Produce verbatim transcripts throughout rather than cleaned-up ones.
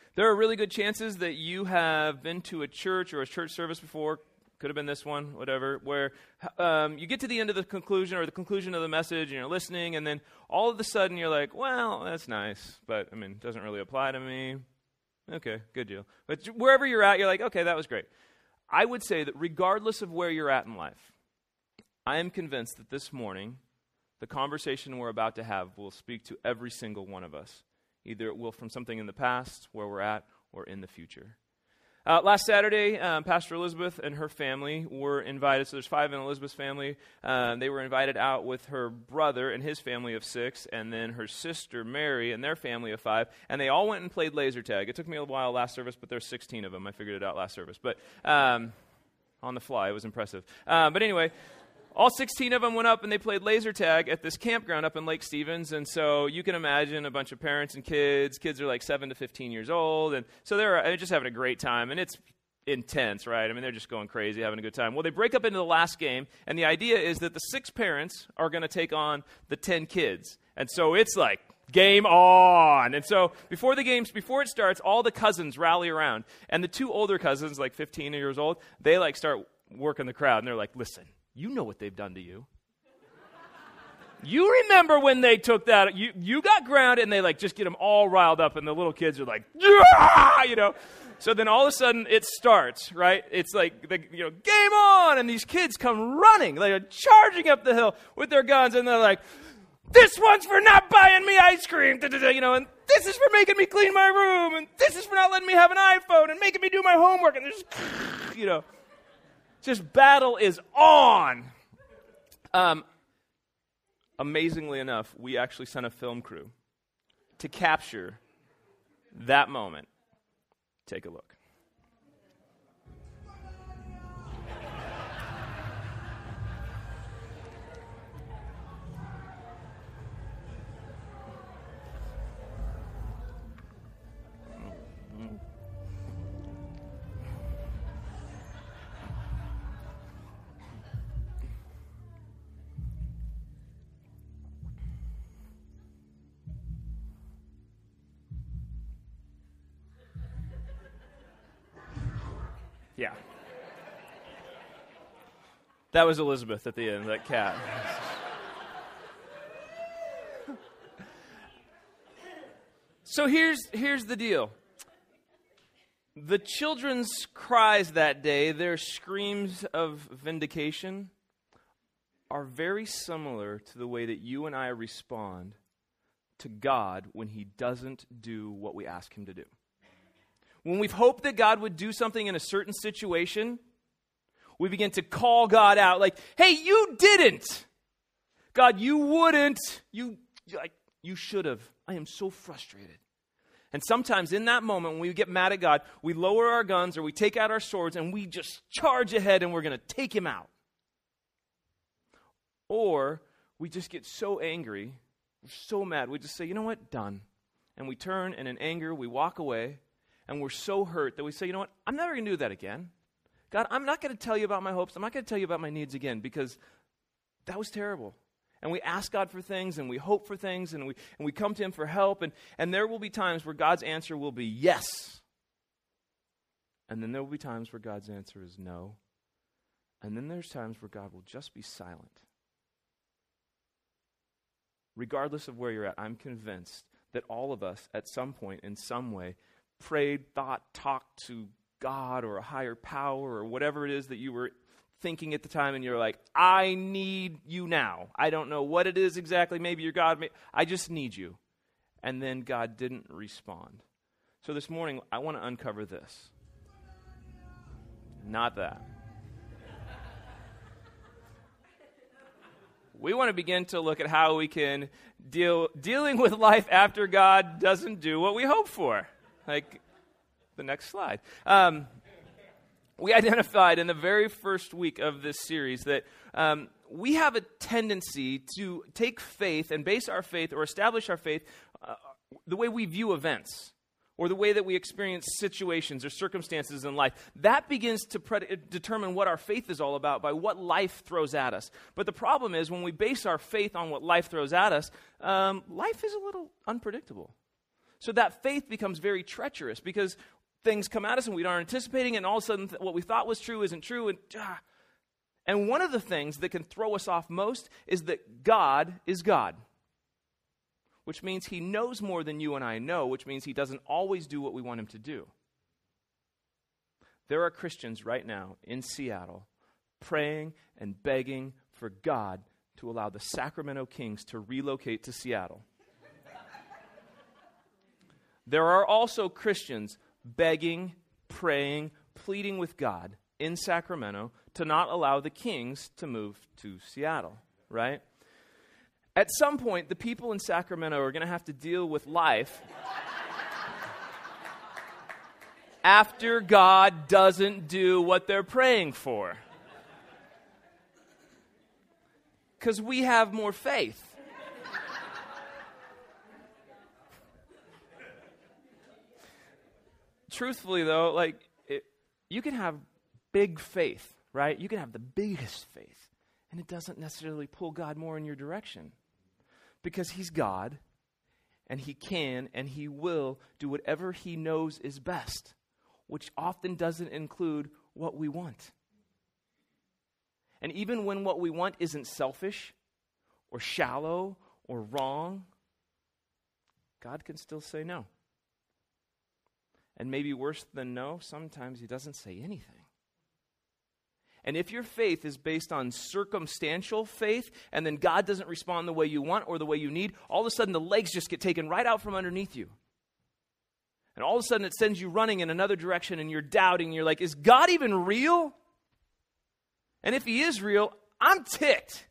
There are really good chances that you have been to a church or a church service before, could have been this one, whatever, where um, you get to the end of the conclusion or the conclusion of the message and you're listening, and then all of a sudden you're like, well, that's nice, but, I mean, it doesn't really apply to me. Okay, good deal. But wherever you're at, you're like, okay, that was great. I would say that regardless of where you're at in life, I am convinced that this morning, the conversation we're about to have will speak to every single one of us. Either it will from something in the past, where we're at, or in the future. Uh, last Saturday, um, Pastor Elizabeth and her family were invited. So there's five in Elizabeth's family. Um, they were invited out with her brother and his family of six, and then her sister Mary and their family of five. And they all went and played laser tag. It took me a while last service, but there's sixteen of them. I figured it out last service. But um, on the fly, it was impressive. Uh, but anyway, all sixteen of them went up and they played laser tag at this campground up in Lake Stevens. And so you can imagine a bunch of parents and kids. Kids are like seven to fifteen years old. And so they're, they're just having a great time. And it's intense, right? I mean, they're just going crazy, having a good time. Well, they break up into the last game. And the idea is that the six parents are going to take on the ten kids. And so it's like, game on. And so before the games, before it starts, all the cousins rally around. And the two older cousins, like fifteen years old, they like start working the crowd. And they're like, listen, you know what they've done to you. You remember when they took that, you, you got grounded, and they like just get them all riled up, and the little kids are like, yeah! You know. So then all of a sudden it starts, right? It's like, the, you know, game on, and these kids come running. They're charging up the hill with their guns, and they're like, this one's for not buying me ice cream, you know, and this is for making me clean my room, and this is for not letting me have an iPhone and making me do my homework, and there's, you know. Just battle is on. Um, amazingly enough, we actually sent a film crew to capture that moment. Take a look. Yeah. That was Elizabeth at the end, that cat. So here's here's the deal. The children's cries that day, their screams of vindication, are very similar to the way that you and I respond to God when He doesn't do what we ask Him to do. When we've hoped that God would do something in a certain situation, we begin to call God out like, hey, you didn't. God, you wouldn't. You, like, you should have. I am so frustrated. And sometimes in that moment, when we get mad at God, we lower our guns or we take out our swords and we just charge ahead and we're going to take Him out. Or we just get so angry, we're so mad, we just say, you know what, done. And we turn and in anger, we walk away. And we're so hurt that we say, you know what, I'm never going to do that again. God, I'm not going to tell you about my hopes. I'm not going to tell you about my needs again because that was terrible. And we ask God for things and we hope for things and we and we come to Him for help. And, and there will be times where God's answer will be yes. And then there will be times where God's answer is no. And then there's times where God will just be silent. Regardless of where you're at, I'm convinced that all of us at some point in some way prayed, thought, talked to God or a higher power or whatever it is that you were thinking at the time, and you're like, I need you now. I don't know what it is exactly. Maybe you're God. I just need you. And then God didn't respond. So this morning, I want to uncover this. Not that. We want to begin to look at how we can deal dealing with life after God doesn't do what we hope for. Like the next slide. Um, we identified in the very first week of this series that um, we have a tendency to take faith and base our faith or establish our faith uh, the way we view events or the way that we experience situations or circumstances in life. That begins to pre- determine what our faith is all about by what life throws at us. But the problem is when we base our faith on what life throws at us, um, life is a little unpredictable. So that faith becomes very treacherous because things come at us and we aren't anticipating, and all of a sudden th- what we thought was true isn't true. And, ah. and one of the things that can throw us off most is that God is God, which means he knows more than you and I know, which means he doesn't always do what we want him to do. There are Christians right now in Seattle praying and begging for God to allow the Sacramento Kings to relocate to Seattle. There are also Christians begging, praying, pleading with God in Sacramento to not allow the Kings to move to Seattle, right? At some point, the people in Sacramento are going to have to deal with life after God doesn't do what they're praying for. Because we have more faith. Truthfully, though, like, it, you can have big faith, right? You can have the biggest faith, and it doesn't necessarily pull God more in your direction. Because he's God, and he can, and he will do whatever he knows is best, which often doesn't include what we want. And even when what we want isn't selfish, or shallow, or wrong, God can still say no. And maybe worse than no, sometimes he doesn't say anything. And if your faith is based on circumstantial faith, and then God doesn't respond the way you want or the way you need, all of a sudden the legs just get taken right out from underneath you. And all of a sudden it sends you running in another direction, and you're doubting. You're like, is God even real? And if he is real, I'm ticked.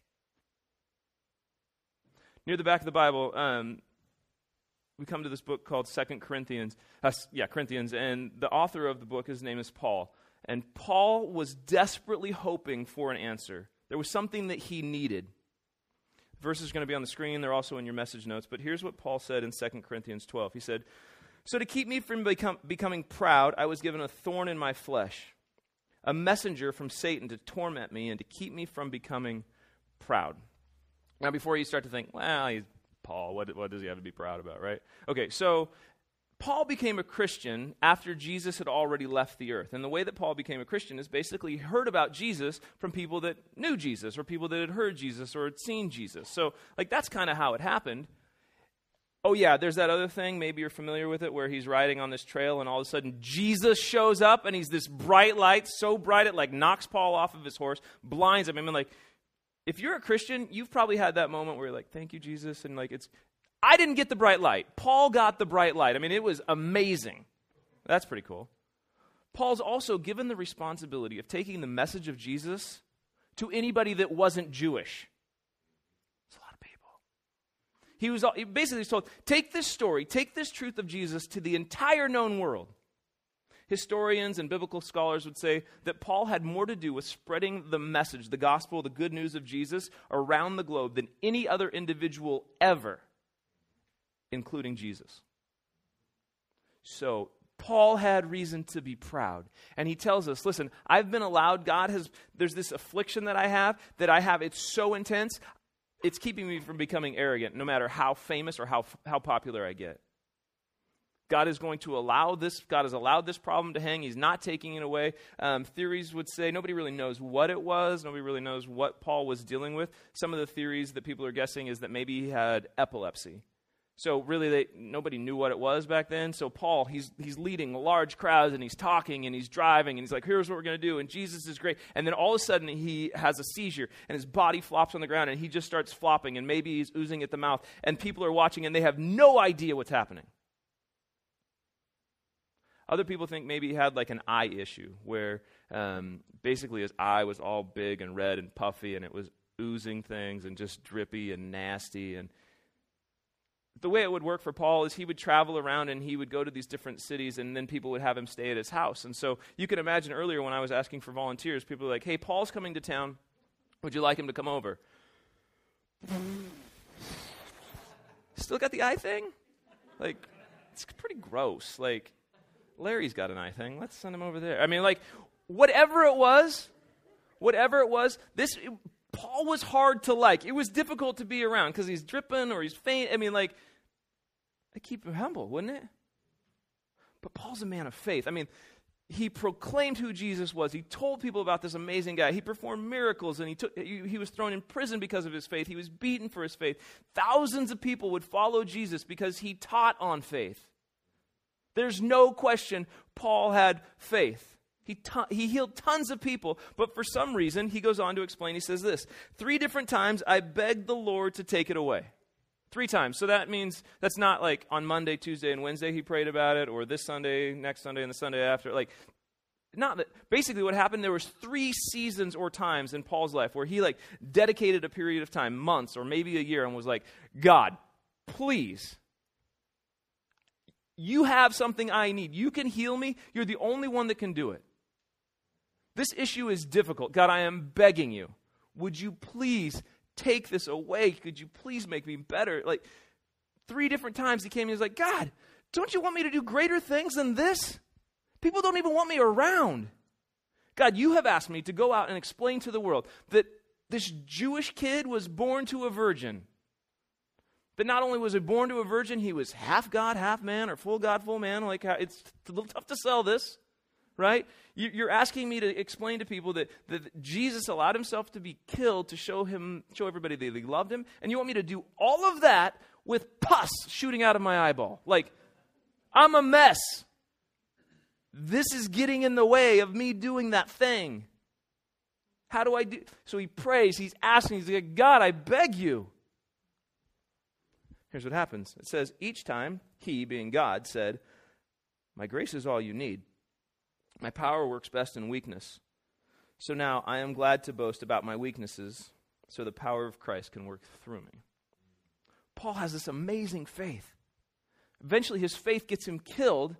Near the back of the Bible, um, we come to this book called Second Corinthians. Uh, yeah, Corinthians. And the author of the book, his name is Paul. And Paul was desperately hoping for an answer. There was something that he needed. The verse is going to be on the screen. They're also in your message notes. But here's what Paul said in Second Corinthians twelve. He said, "So to keep me from become, becoming proud, I was given a thorn in my flesh, a messenger from Satan to torment me and to keep me from becoming proud." Now, before you start to think, well, he's Paul, what, what does he have to be proud about, right? Okay, so Paul became a Christian after Jesus had already left the earth. And the way that Paul became a Christian is basically he heard about Jesus from people that knew Jesus, or people that had heard Jesus or had seen Jesus. So, like, that's kind of how it happened. Oh, yeah, there's that other thing, maybe you're familiar with it, where he's riding on this trail and all of a sudden Jesus shows up and he's this bright light, so bright it like knocks Paul off of his horse, blinds him. I mean, like, if you're a Christian, you've probably had that moment where you're like, thank you, Jesus, and like, it's, I didn't get the bright light. Paul got the bright light. I mean, it was amazing. That's pretty cool. Paul's also given the responsibility of taking the message of Jesus to anybody that wasn't Jewish. He was he basically told, take this story, take this truth of Jesus to the entire known world. Historians and biblical scholars would say that Paul had more to do with spreading the message, the gospel, the good news of Jesus around the globe than any other individual ever, including Jesus. So Paul had reason to be proud. And he tells us, listen, I've been allowed, God has, there's this affliction that I have, that I have, it's so intense, it's keeping me from becoming arrogant, no matter how famous or how how popular I get. God is going to allow this, God has allowed this problem to hang. He's not taking it away. Um, theories would say nobody really knows what it was. Nobody really knows what Paul was dealing with. Some of the theories that people are guessing is that maybe he had epilepsy. So really, they, nobody knew what it was back then. So Paul, he's he's leading large crowds, and he's talking, and he's driving, and he's like, here's what we're going to do, and Jesus is great. And then all of a sudden, he has a seizure, and his body flops on the ground, and he just starts flopping, and maybe he's oozing at the mouth, and people are watching, and they have no idea what's happening. Other people think maybe he had like an eye issue, where um, basically his eye was all big and red and puffy, and it was oozing things, and just drippy and nasty, and the way it would work for Paul is he would travel around and he would go to these different cities, and then people would have him stay at his house. And so you can imagine earlier when I was asking for volunteers, people were like, hey, Paul's coming to town. Would you like him to come over? Still got the eye thing? Like, it's pretty gross. Like, Larry's got an eye thing. Let's send him over there. I mean, like, whatever it was, whatever it was, this... It, Paul was hard to like. It was difficult to be around because he's dripping or he's faint. I mean, like, That'd keep him humble, wouldn't it? But Paul's a man of faith. I mean, he proclaimed who Jesus was. He told people about this amazing guy. He performed miracles, and he took. He, he was thrown in prison because of his faith. He was beaten for his faith. Thousands of people would follow Jesus because he taught on faith. There's no question Paul had faith. He, t- he healed tons of people, but for some reason, he goes on to explain, he says this, three different times I begged the Lord to take it away. Three times. So that means that's not like on Monday, Tuesday, and Wednesday he prayed about it, or this Sunday, next Sunday, and the Sunday after. Like, not that. Basically what happened, there was three seasons or times in Paul's life where he like dedicated a period of time, months or maybe a year, and was like, God, please, you have something I need. You can heal me. You're the only one that can do it. This issue is difficult. God, I am begging you. Would you please take this away? Could you please make me better? Like, three different times he came and he was like, God, don't you want me to do greater things than this? People don't even want me around. God, you have asked me to go out and explain to the world that this Jewish kid was born to a virgin. That not only was he born to a virgin, he was half God, half man, or full God, full man. Like, it's a little tough to sell this, right? You're asking me to explain to people that, that Jesus allowed himself to be killed to show him, show everybody that he loved him, and you want me to do all of that with pus shooting out of my eyeball. Like, I'm a mess. This is getting in the way of me doing that thing. How do I do? So he prays, he's asking, he's like, God, I beg you. Here's what happens. It says, each time he, being God, said, my grace is all you need. My power works best in weakness. So now I am glad to boast about my weaknesses so the power of Christ can work through me. Paul has this amazing faith. Eventually his faith gets him killed,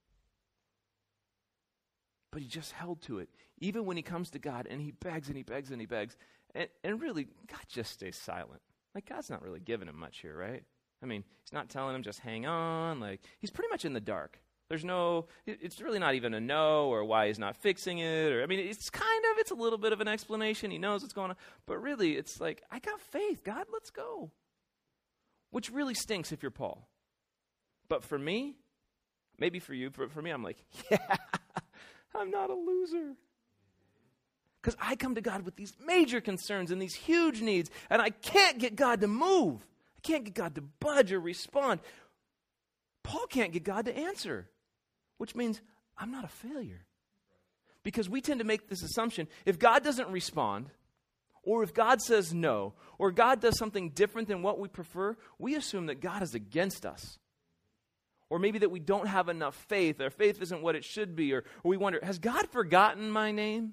but he just held to it. Even when he comes to God and he begs and he begs and he begs. And, and really, God just stays silent. Like, God's not really giving him much here, right? I mean, he's not telling him just hang on. Like, he's pretty much in the dark. There's no, it's really not even a no or why he's not fixing it. Or I mean, it's kind of, it's a little bit of an explanation. He knows what's going on. But really, it's like, I got faith. God, let's go. Which really stinks if you're Paul. But for me, maybe for you, for, for me, I'm like, yeah, I'm not a loser. Because I come to God with these major concerns and these huge needs, and I can't get God to move. I can't get God to budge or respond. Paul can't get God to answer, which means I'm not a failure. Because we tend to make this assumption, if God doesn't respond, or if God says no, or God does something different than what we prefer, we assume that God is against us. Or maybe that we don't have enough faith, or faith isn't what it should be, or, or we wonder, has God forgotten my name?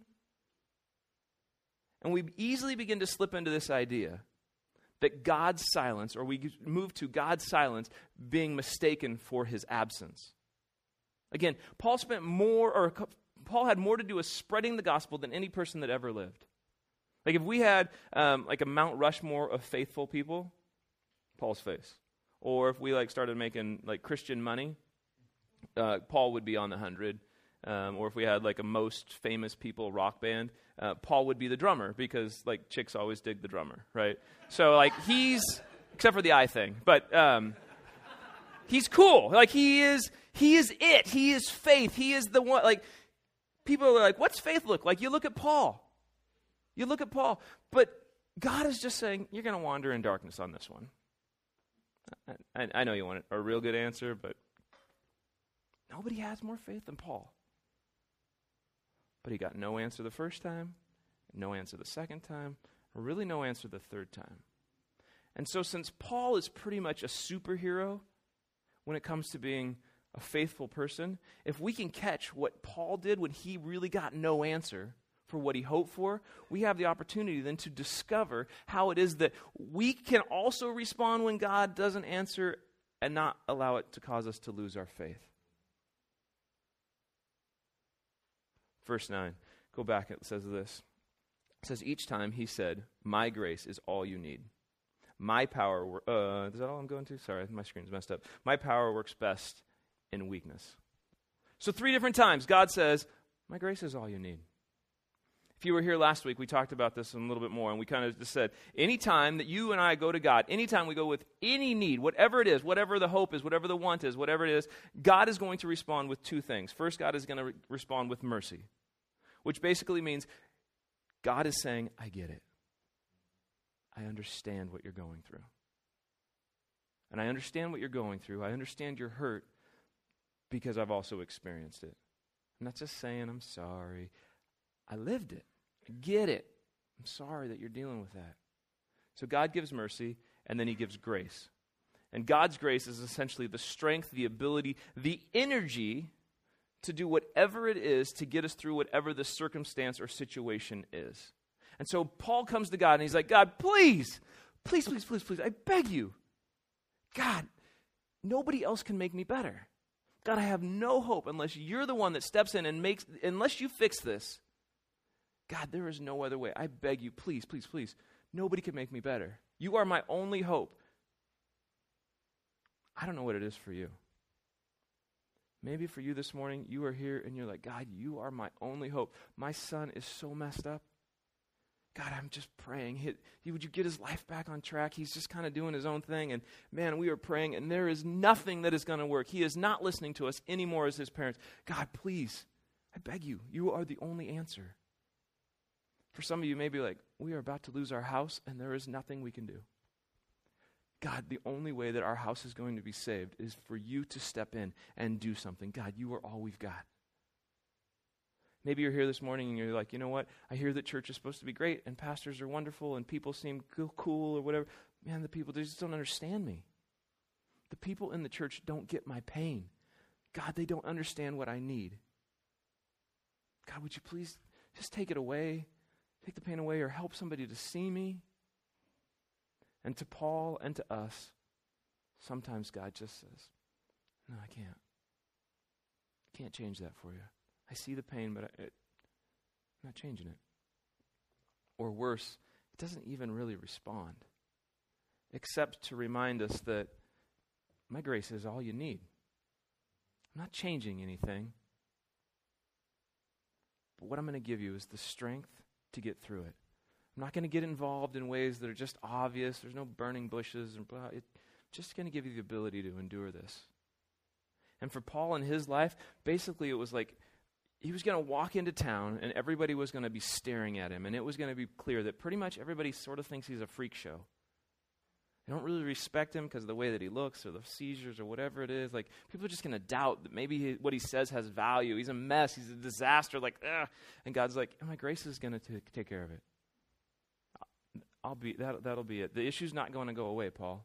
And we easily begin to slip into this idea that God's silence, or we move to God's silence being mistaken for his absence. Again, Paul spent more, or Paul had more to do with spreading the gospel than any person that ever lived. Like if we had um, like a Mount Rushmore of faithful people, Paul's face. Or if we like started making like Christian money, uh, Paul would be on the hundred. Um, or if we had like a most famous people rock band, uh, Paul would be the drummer because like chicks always dig the drummer, right? So like he's, except for the eye thing, but um, he's cool. Like he is, he is it. He is faith. He is the one. Like people are like, what's faith look like? You look at Paul. You look at Paul. But God is just saying, you're going to wander in darkness on this one. I, I know you want a real good answer, but nobody has more faith than Paul. But he got no answer the first time, no answer the second time, or really no answer the third time. And so since Paul is pretty much a superhero when it comes to being a faithful person, if we can catch what Paul did when he really got no answer for what he hoped for, we have the opportunity then to discover how it is that we can also respond when God doesn't answer and not allow it to cause us to lose our faith. Verse nine, go back, it says this. It says, each time he said, my grace is all you need. My power, wor- uh, is that all I'm going to? Sorry, my screen's messed up. My power works best in weakness. So three different times, God says, my grace is all you need. If you were here last week, we talked about this a little bit more, and we kind of just said, anytime that you and I go to God, anytime we go with any need, whatever it is, whatever the hope is, whatever the want is, whatever it is, God is going to respond with two things. First, God is going to re- respond with mercy, which basically means God is saying, I get it. I understand what you're going through. And I understand what you're going through. I understand your hurt because I've also experienced it. I'm not just saying I'm sorry. I lived it. I get it. I'm sorry that you're dealing with that. So God gives mercy, and then he gives grace. And God's grace is essentially the strength, the ability, the energy to do whatever it is to get us through whatever the circumstance or situation is. And so Paul comes to God, and he's like, God, please, please, please, please, please, I beg you. God, nobody else can make me better. God, I have no hope unless you're the one that steps in and makes, unless you fix this. God, there is no other way. I beg you, please, please, please. Nobody can make me better. You are my only hope. I don't know what it is for you. Maybe for you this morning, you are here and you're like, God, you are my only hope. My son is so messed up. God, I'm just praying. He, he, would you get his life back on track? He's just kind of doing his own thing. And man, we are praying, and there is nothing that is going to work. He is not listening to us anymore as his parents. God, please, I beg you, you are the only answer. For some of you, maybe like, we are about to lose our house, and there is nothing we can do. God, the only way that our house is going to be saved is for you to step in and do something. God, you are all we've got. Maybe you're here this morning and you're like, you know what? I hear that church is supposed to be great, and pastors are wonderful, and people seem cool or whatever. Man, the people, they just don't understand me. The people in the church don't get my pain. God, they don't understand what I need. God, would you please just take it away? Take the pain away, or help somebody to see me. And to Paul and to us, sometimes God just says, no, I can't. I can't change that for you. I see the pain, but I, it, I'm not changing it. Or worse, it doesn't even really respond, except to remind us that my grace is all you need. I'm not changing anything. But what I'm going to give you is the strength to get through it. I'm not going to get involved in ways that are just obvious. There's no burning bushes. And blah. It's just going to give you the ability to endure this. And for Paul in his life, basically it was like he was going to walk into town and everybody was going to be staring at him. And it was going to be clear that pretty much everybody sort of thinks he's a freak show. They don't really respect him because of the way that he looks or the seizures or whatever it is. Like, people are just going to doubt that maybe he, what he says has value. He's a mess. He's a disaster. Like, ugh. And God's like, oh, my grace is going to take care of it. I'll be that. That'll be it. The issue's not going to go away, Paul.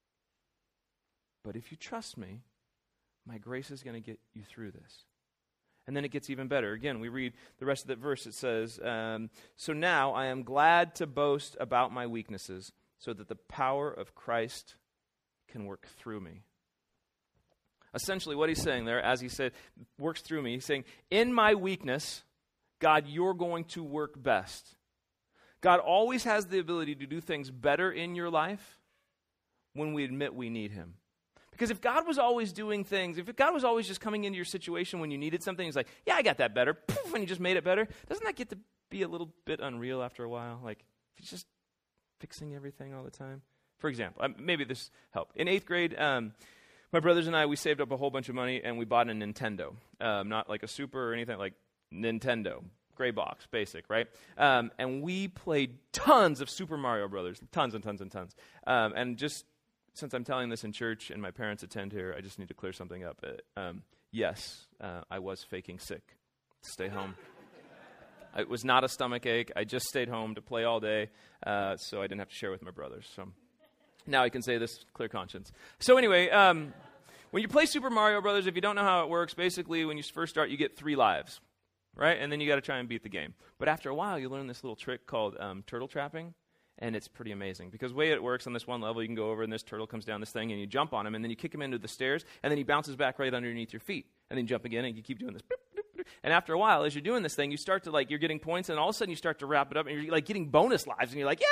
But if you trust me, my grace is going to get you through this. And then it gets even better. Again, we read the rest of that verse. It says, um, so now I am glad to boast about my weaknesses, so that the power of Christ can work through me. Essentially, what he's saying there, as he said, works through me, he's saying, in my weakness, God, you're going to work best. God always has the ability to do things better in your life when we admit we need him. Because if God was always doing things, if God was always just coming into your situation when you needed something, he's like, yeah, I got that better, poof, and he just made it better, doesn't that get to be a little bit unreal after a while? Like, if he's just fixing everything all the time. For example, um, maybe this helped. In eighth grade, um, my brothers and I, we saved up a whole bunch of money and we bought a Nintendo. Um, not like a Super or anything, like Nintendo. Gray box, basic, right? Um, and we played tons of Super Mario Brothers. Tons and tons and tons. Um, and just since I'm telling this in church and my parents attend here, I just need to clear something up. Uh, um, yes, uh, I was faking sick to stay home. It was not a stomach ache. I just stayed home to play all day, uh, so I didn't have to share with my brothers. So now I can say this clear conscience. So anyway, um, when you play Super Mario Brothers, if you don't know how it works, basically when you first start, you get three lives, right? And then you got to try and beat the game. But after a while, you learn this little trick called um, turtle trapping, and it's pretty amazing. Because the way it works on this one level, you can go over and this turtle comes down this thing, and you jump on him, and then you kick him into the stairs, and then he bounces back right underneath your feet. And then you jump again, and you keep doing this. And after a while, as you're doing this thing, you start to, like, you're getting points, and all of a sudden you start to wrap it up, and you're, like, getting bonus lives, and you're like, yeah,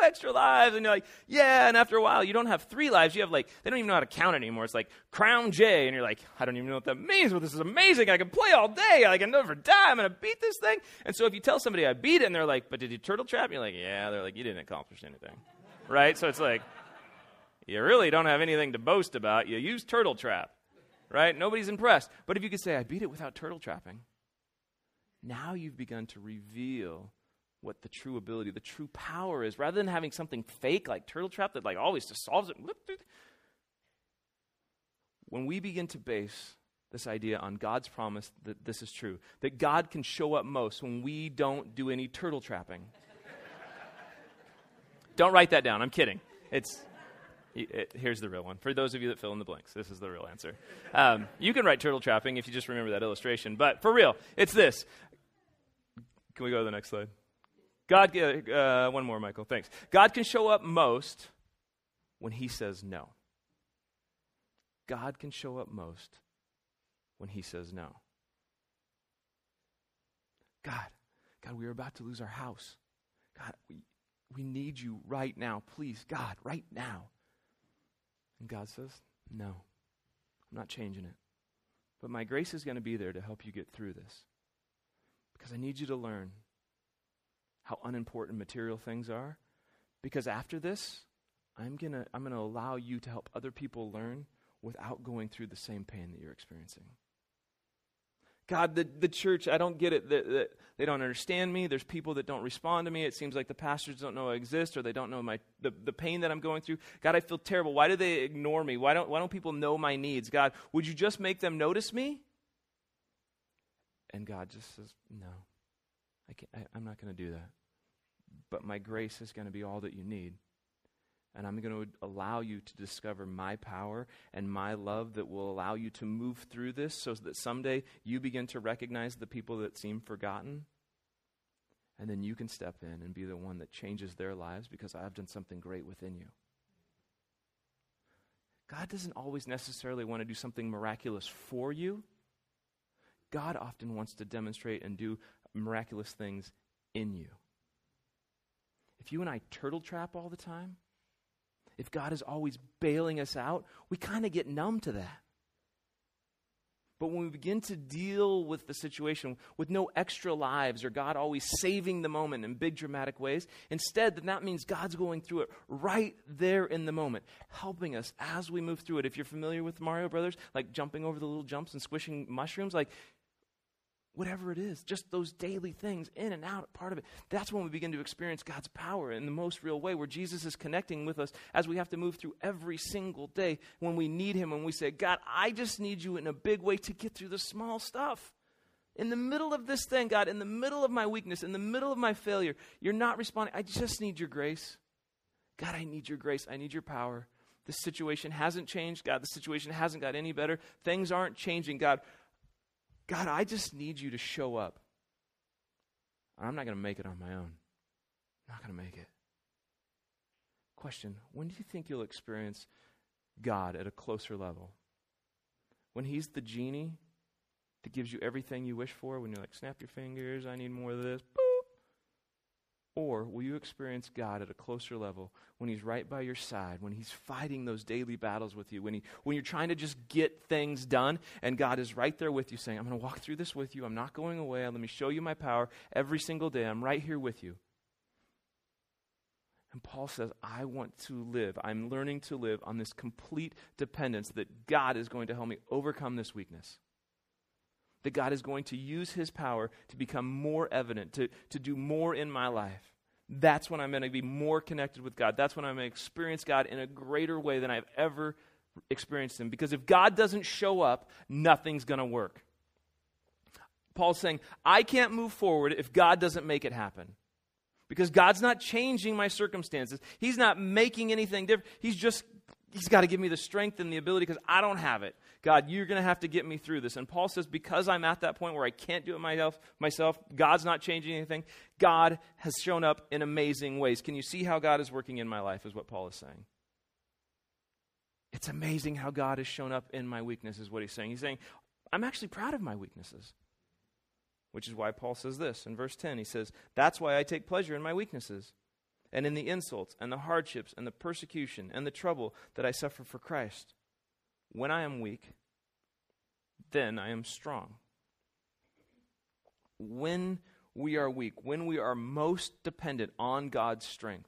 extra lives. And you're like, yeah. And after a while, you don't have three lives. You have like, they don't even know how to count anymore. It's like Crown J. And you're like, I don't even know what that means, but this is amazing. I can play all day. I can never die. I'm going to beat this thing. And so if you tell somebody I beat it, and they're like, but did you turtle trap? And you're like, yeah. They're like, you didn't accomplish anything. Right? So it's like, you really don't have anything to boast about. You use turtle trap. Right? Nobody's impressed. But if you could say, I beat it without turtle trapping, now you've begun to reveal what the true ability, the true power is, rather than having something fake like turtle trap that like always just solves it. When we begin to base this idea on God's promise that this is true, that God can show up most when we don't do any turtle trapping. Don't write that down. I'm kidding. It's it, here's the real one. For those of you that fill in the blanks, this is the real answer. Um, you can write turtle trapping if you just remember that illustration. But for real, it's this. Can we go to the next slide? God, uh, one more, Michael, thanks. God can show up most when he says no. God can show up most when he says no. God, God, we are about to lose our house. God, we, we need you right now. Please, God, right now. And God says, no, I'm not changing it. But my grace is going to be there to help you get through this. Because I need you to learn how unimportant material things are. Because after this, I'm going to I'm going to allow you to help other people learn without going through the same pain that you're experiencing. God, the, the church, I don't get it. The, the, they don't understand me. There's people that don't respond to me. It seems like the pastors don't know I exist, or they don't know my the, the pain that I'm going through. God, I feel terrible. Why do they ignore me? Why don't, why don't people know my needs? God, would you just make them notice me? And God just says, no. I can't, I, I'm not going to do that. But my grace is going to be all that you need. And I'm going to allow you to discover my power and my love that will allow you to move through this so that someday you begin to recognize the people that seem forgotten. And then you can step in and be the one that changes their lives because I've done something great within you. God doesn't always necessarily want to do something miraculous for you. God often wants to demonstrate and do miraculous things in you. If you and I turtle trap all the time, if God is always bailing us out, we kind of get numb to that. But when we begin to deal with the situation with no extra lives or God always saving the moment in big dramatic ways, instead, then that means God's going through it right there in the moment, helping us as we move through it. If you're familiar with Mario Brothers, like jumping over the little jumps and squishing mushrooms, like whatever it is, just those daily things, in and out, part of it. That's when we begin to experience God's power in the most real way, where Jesus is connecting with us as we have to move through every single day when we need him, when we say, God, I just need you in a big way to get through the small stuff. In the middle of this thing, God, in the middle of my weakness, in the middle of my failure, you're not responding. I just need your grace. God, I need your grace. I need your power. The situation hasn't changed. God, the situation hasn't got any better. Things aren't changing. God, God, I just need you to show up. I'm not going to make it on my own. I'm not going to make it. Question, when do you think you'll experience God at a closer level? When he's the genie that gives you everything you wish for, when you're like, snap your fingers, I need more of this, boop. Or will you experience God at a closer level when he's right by your side, when he's fighting those daily battles with you, when he when you're trying to just get things done, and God is right there with you saying, I'm going to walk through this with you. I'm not going away. Let me show you my power every single day. I'm right here with you. And Paul says, I want to live. I'm learning to live on this complete dependence that God is going to help me overcome this weakness. That God is going to use his power to become more evident, to, to do more in my life. That's when I'm going to be more connected with God. That's when I'm going to experience God in a greater way than I've ever experienced him. Because if God doesn't show up, nothing's going to work. Paul's saying, I can't move forward if God doesn't make it happen. Because God's not changing my circumstances. He's not making anything different. He's just, he's got to give me the strength and the ability because I don't have it. God, you're going to have to get me through this. And Paul says, because I'm at that point where I can't do it myself, myself, God's not changing anything. God has shown up in amazing ways. Can you see how God is working in my life, is what Paul is saying. It's amazing how God has shown up in my weakness, is what he's saying. He's saying, I'm actually proud of my weaknesses. Which is why Paul says this in verse ten. He says, that's why I take pleasure in my weaknesses. and in the insults and the hardships and the persecution and the trouble that I suffer for Christ. When I am weak, then I am strong. When we are weak, when we are most dependent on God's strength,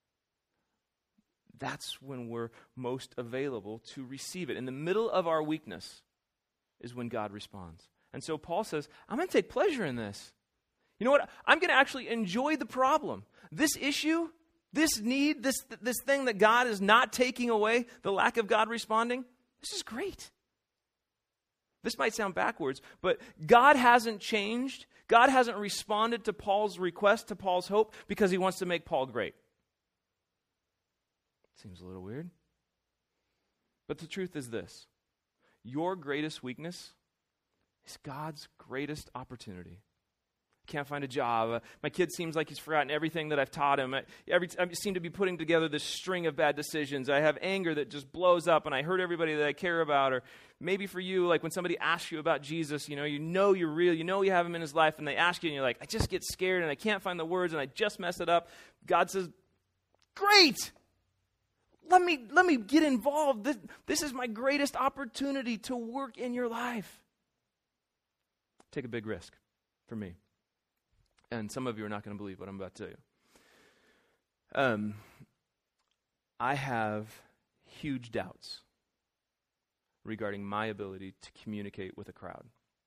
that's when we're most available to receive it. In the middle of our weakness is when God responds. And so Paul says, I'm going to take pleasure in this. You know what? I'm going to actually enjoy the problem. This issue, this need, this, this thing that God is not taking away, the lack of God responding, this is great. This might sound backwards, but God hasn't changed. God hasn't responded to Paul's request, to Paul's hope, because he wants to make Paul great. Seems a little weird. But the truth is this. Your greatest weakness is God's greatest opportunity. I can't find a job. Uh, my kid seems like he's forgotten everything that I've taught him. I, every, I seem to be putting together this string of bad decisions. I have anger that just blows up, and I hurt everybody that I care about. Or maybe for you, like when somebody asks you about Jesus, you know, you know you're real, you know you have him in his life, and they ask you, and you're like, I just get scared, and I can't find the words, and I just mess it up. God says, great! Let me, let me get involved. This, this is my greatest opportunity to work in your life. Take a big risk for me. And some of you are not going to believe what I'm about to tell you. Um, I have huge doubts regarding my ability to communicate with a crowd.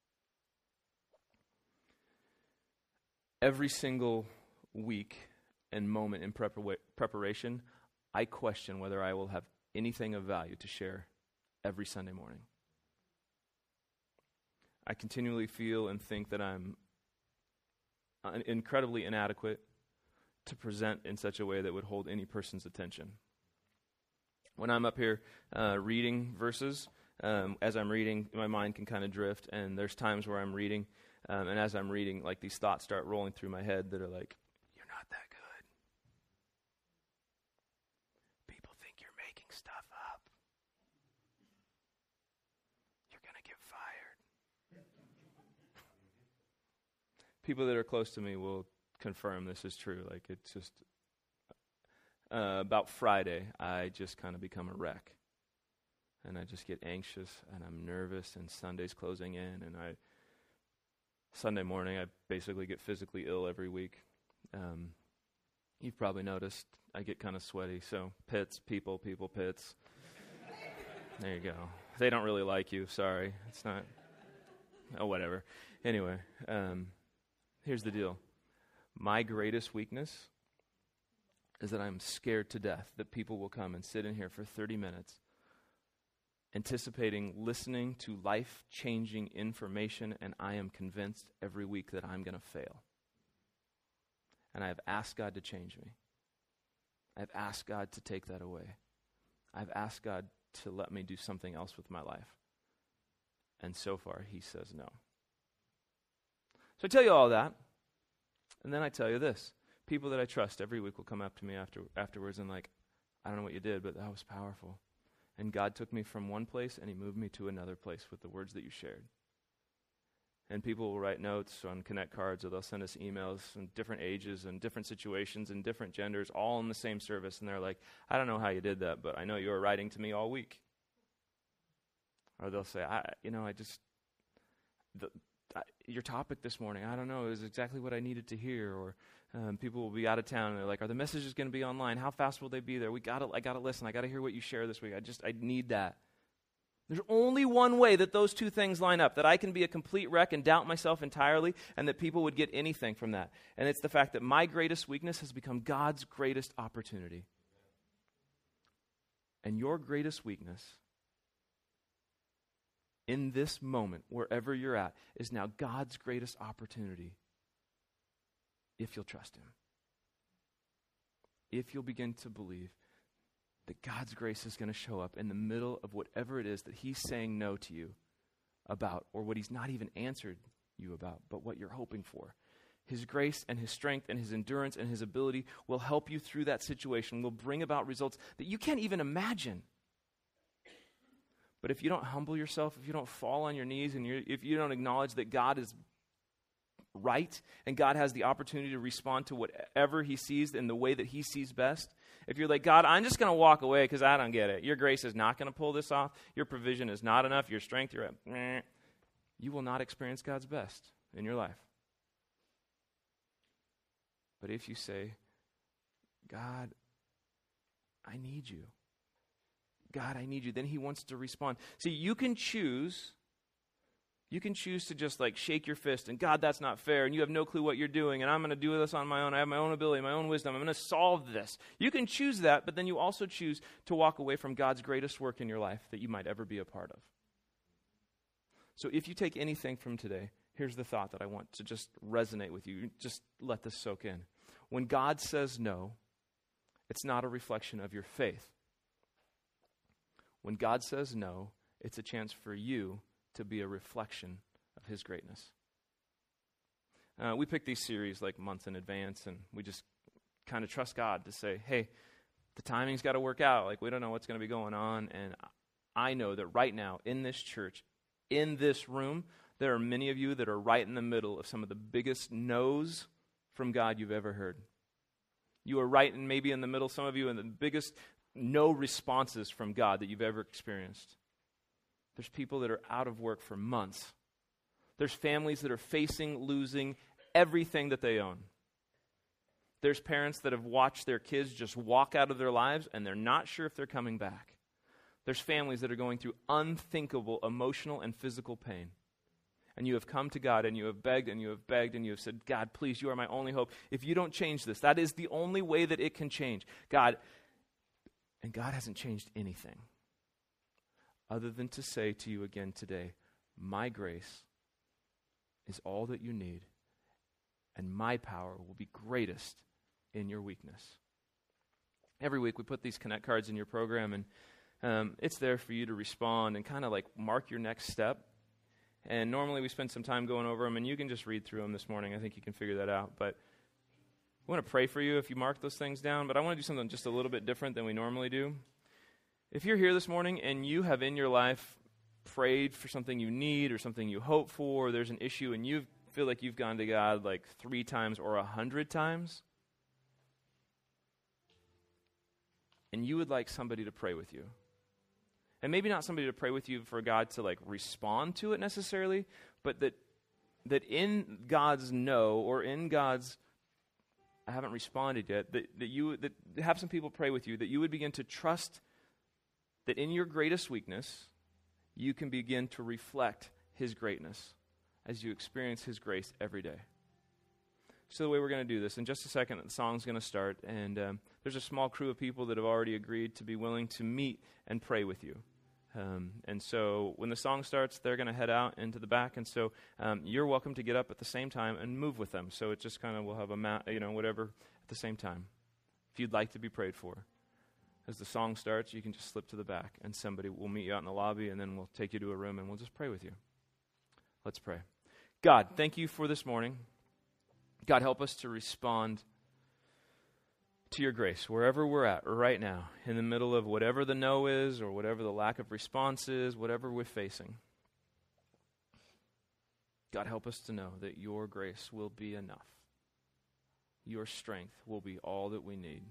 Every single week and moment in prepara- preparation, I question whether I will have anything of value to share every Sunday morning. I continually feel and think that I'm incredibly inadequate to present in such a way that would hold any person's attention. When I'm up here uh, reading verses, um, as I'm reading, my mind can kind of drift, and there's times where I'm reading, um, and as I'm reading, like these thoughts start rolling through my head that are like, you're not that good. People think you're making stuff up. You're going to get fired. People that are close to me will confirm this is true. Like, it's just, uh, about Friday, I just kind of become a wreck. And I just get anxious, and I'm nervous, and Sunday's closing in, and I, Sunday morning, I basically get physically ill every week. Um, you've probably noticed I get kind of sweaty, so pits, people, people, pits. There you go. They don't really like you, sorry. It's not, oh, whatever. Anyway, um, here's the deal. My greatest weakness is that I'm scared to death that people will come and sit in here for thirty minutes anticipating listening to life-changing information, and I am convinced every week that I'm going to fail. And I have asked God to change me. I've asked God to take that away. I've asked God to let me do something else with my life. And so far, he says no. So I tell you all that, and then I tell you this. People that I trust every week will come up to me after afterwards and like, I don't know what you did, but that was powerful. And God took me from one place and he moved me to another place with the words that you shared. And people will write notes on Connect cards, or they'll send us emails from different ages and different situations and different genders, all in the same service. And they're like, I don't know how you did that, but I know you were writing to me all week. Or they'll say, I, you know, I just, the, I, your topic this morning, I don't know, it was exactly what I needed to hear. Or um, people will be out of town and they're like, are the messages going to be online? How fast will they be there? We gotta, I got to listen. I got to hear what you share this week. I just, I need that. There's only one way that those two things line up, that I can be a complete wreck and doubt myself entirely, and that people would get anything from that. And it's the fact that my greatest weakness has become God's greatest opportunity. And your greatest weakness in this moment, wherever you're at, is now God's greatest opportunity if you'll trust him. If you'll begin to believe that God's grace is going to show up in the middle of whatever it is that he's saying no to you about, or what he's not even answered you about, but what you're hoping for. His grace and his strength and his endurance and his ability will help you through that situation, will bring about results that you can't even imagine. But if you don't humble yourself, if you don't fall on your knees, and you're, if you don't acknowledge that God is right, and God has the opportunity to respond to whatever he sees in the way that he sees best, if you're like, God, I'm just going to walk away because I don't get it. Your grace is not going to pull this off. Your provision is not enough. Your strength, you're at, you will not experience God's best in your life. But if you say, God, I need you. God, I need you. Then he wants to respond. See, you can choose, you can choose to just like shake your fist and God, that's not fair. And you have no clue what you're doing. And I'm going to do this on my own. I have my own ability, my own wisdom. I'm going to solve this. You can choose that, but then you also choose to walk away from God's greatest work in your life that you might ever be a part of. So if you take anything from today, here's the thought that I want to just resonate with you. Just let this soak in. When God says no, it's not a reflection of your faith. When God says no, it's a chance for you to be a reflection of his greatness. Uh, we pick these series like months in advance, and we just kind of trust God to say, hey, the timing's got to work out. Like, we don't know what's going to be going on, and I know that right now in this church, in this room, there are many of you that are right in the middle of some of the biggest no's from God you've ever heard. You are right and maybe in the middle, some of you, in the biggest no responses from God that you've ever experienced. There's people that are out of work for months. There's families that are facing losing everything that they own. There's parents that have watched their kids just walk out of their lives and they're not sure if they're coming back. There's families that are going through unthinkable emotional and physical pain. And you have come to God and you have begged and you have begged and you have said, God, please, you are my only hope. If you don't change this, that is the only way that it can change. God, and God hasn't changed anything other than to say to you again today, my grace is all that you need and my power will be greatest in your weakness. Every week we put these Connect cards in your program, and um, it's there for you to respond and kind of like mark your next step. And normally we spend some time going over them, and you can just read through them this morning. I think you can figure that out. But I want to pray for you if you mark those things down, but I want to do something just a little bit different than we normally do. If you're here this morning and you have in your life prayed for something you need or something you hope for, or there's an issue and you feel like you've gone to God like three times or a hundred times, and you would like somebody to pray with you. And maybe not somebody to pray with you for God to like respond to it necessarily, but that that in God's no or in God's I haven't responded yet, that, that you that have some people pray with you, that you would begin to trust that in your greatest weakness, you can begin to reflect his greatness as you experience his grace every day. So the way we're going to do this, in just a second, the song's going to start, and um, there's a small crew of people that have already agreed to be willing to meet and pray with you. Um, and so when the song starts, they're going to head out into the back, and so um, you're welcome to get up at the same time and move with them. So it just kind of will have a mat, you know, whatever at the same time. If you'd like to be prayed for, as the song starts, you can just slip to the back, and somebody will meet you out in the lobby, and then we'll take you to a room, and we'll just pray with you. Let's pray. God, thank you for this morning. God, help us to respond to your grace, wherever we're at right now, in the middle of whatever the no is or whatever the lack of response is, whatever we're facing. God, help us to know that your grace will be enough. Your strength will be all that we need.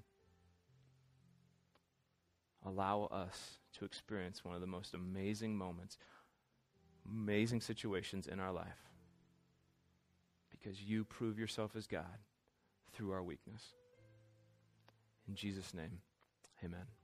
Allow us to experience one of the most amazing moments, amazing situations in our life, because you prove yourself as God through our weakness. In Jesus' name, amen.